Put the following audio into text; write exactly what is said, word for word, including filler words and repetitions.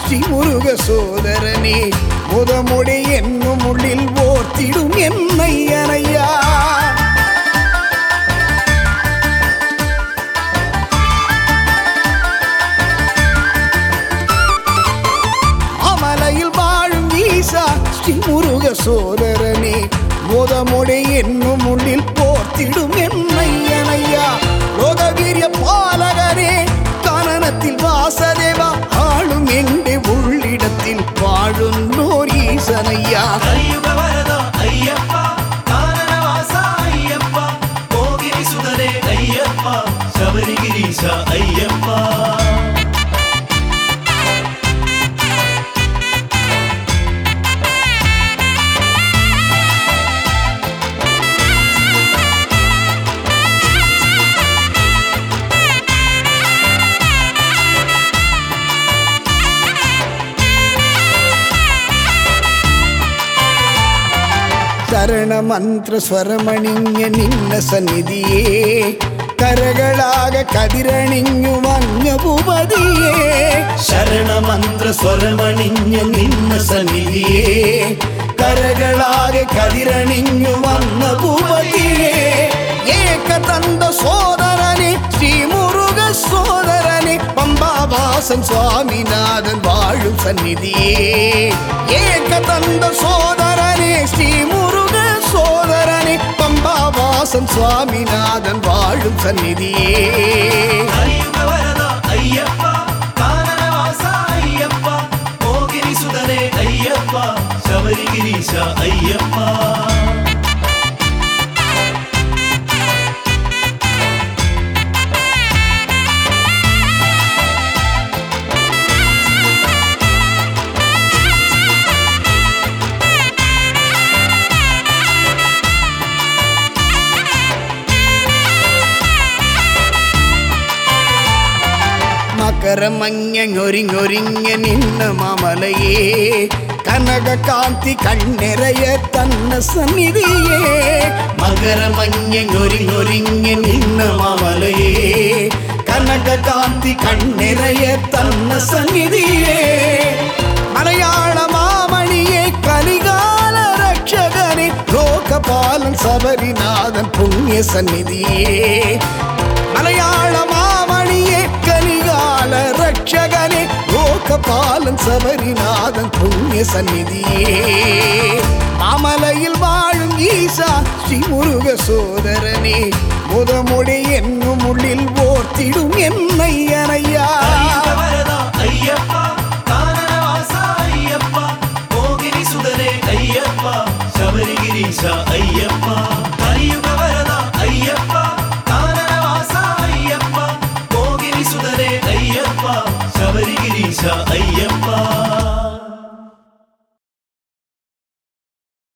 ஸ்ரீ முருக சோதரனே முதமுடி என்னும் உள்ளில் ஓர்த்திடும் என்னையனையா அமலையில் வாழும் ஈசா ஸ்ரீ முருக சோதரனே முதமுடி என்னும் உள்ளில் போர்த்திடும் என்னையனையா லோகவீரிய பாலகரே கானனத்தில் வாசதேவா ஆளும் எங்கே உள்ளிடத்தில் வாழும் நோர் ஈசனையா சபரிகிரீஷா ஐயப்பா சரண மந்திர ஸ்வரமணிங்க நின்ன சந்நிதியே கரகளாக கதிரணிஞ்சு வங்க பூபதியே சரண மந்திர ஸ்வரமணிஞ்ச நின்ன சந்நிதியே கரகளாக கதிரணிஞ்சு வங்க பூபதியே ஏக தந்த சோதரனே ஸ்ரீ முருக சோதரனே பம்பாவாசன் சுவாமிநாதன் வாழும் சந்நிதியே ஏக தந்த சோதரனே ஸ்ரீ முருக சோதரனே பம்பாவாசன் சுவாமிநாதன் வாழும் சந்நிதியே ஐயப்பா கானனவாசா ஐயப்பா மோகினி சுதரே ஐயப்பா சபரிகிரீஷா ஐயப்பா മകരമഞ്ഞൊരിഞ്ഞൊരിഞ്ഞ നിന്ന മാമലയേ കനക കാന്തി കണ്ണിറയ തന്ന സന്നിധിയേ മകരമഞ്ഞൊരിഞ്ഞൊരിഞ്ഞ നിന്ന മാമലയേ കനക കാന്തി കണ്ണിറയ തന്ന സന്നിധിയേ മലയാള മാമണിയെ കലികാല രക്ഷകനെ ലോകപാലൻ ശബരിനാഥൻ പുണ്യ സന്നിധിയേ മലയാള മാമണിയെ கலிகால ரட்சகனே லோகபாலன் சபரிநாதன் புண்ணிய சந்நிதியே மாமலையில் வாழும் ஈசா ஸ்ரீ முருக சோதரனே முதமுடி என்னும் உள்ளில் ஓர்த்திடும் என்னையனையா ஐயப்பா கானனவாசா ஐயப்பா மோகினி சுதரே ஐயப்பா சபரிகிரீஷா ஐயப்பா கலியுக வரதா ஐயப்பா கானனவாசா ஐயப்பா மோகினி சுதரே ஐயப்பா சபரிகிரீஷா ஐயப்பா